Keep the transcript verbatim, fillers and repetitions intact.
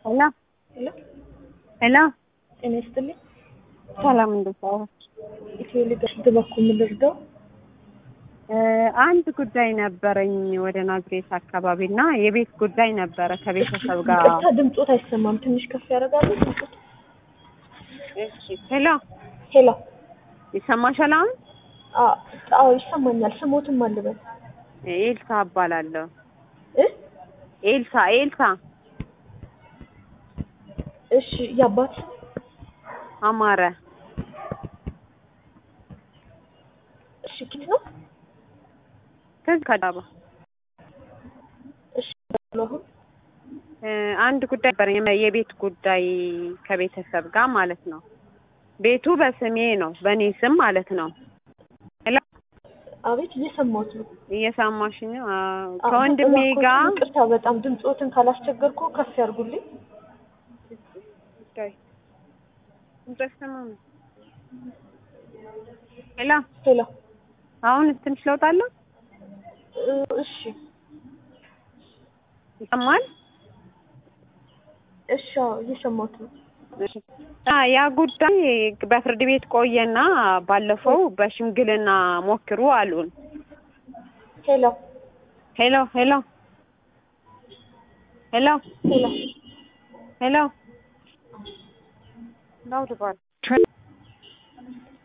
ሄሎ ሄሎ ሄሎ ጤና ይስጥልኝ። ሰላም እንዴት ዋልሽ? ኢትዮ ሊጋሲት በኩል ምን ልርዳው? አንድ ጉዳይ ነበረኝ ወደ ናዝሬት አካባቢና የቤት ጉዳይ ነበረ ከቤተሰብ ጋር። ይቅርታ ድምጾት አይሰማም። ትንሽ ከፍ ያደርጋሉ ድምጾት። እሺ ሄሎ ሄሎ ይሰማሻል አሁን? አዎ ይሰማኛል። ስሞትም አልበል። ኤልሳ እባላለሁ። እ ኤልሳ ኤልሳ እሺ ያባት አማረ። እሺ ኪት ነው? ከዚህ ከዳባ እሺ ነው። አንድ ጉዳይ ነበረኝ የቤት ጉዳይ ከቤተሰብ ጋር ማለት ነው። ቤቱ በስሜ ነው በኔ ስም ማለት ነው። ሄሎ አቤት እየሰማሁት ነው። እየሰማሽኝ? ከወንድሜ ጋር ይቅርታ በጣም ድምጾትን ካላስቸገርኩ ከፍ ያርጉልኝ። ጉዳይ እንተሰማም። ሄሎ ሄሎ አሁን ትንሽ ለውጥ አለ? እሺ ይሰማል? እሺ እየሰማሁት ነው። አ ያ ጉዳይ በፍርድ ቤት ቆየና ባለፈው በሽምግልና ሞክሩ አሉን። ሄሎ ሄሎ ሄሎ ሄሎ ሄሎ ሄሎ ላውድ ባል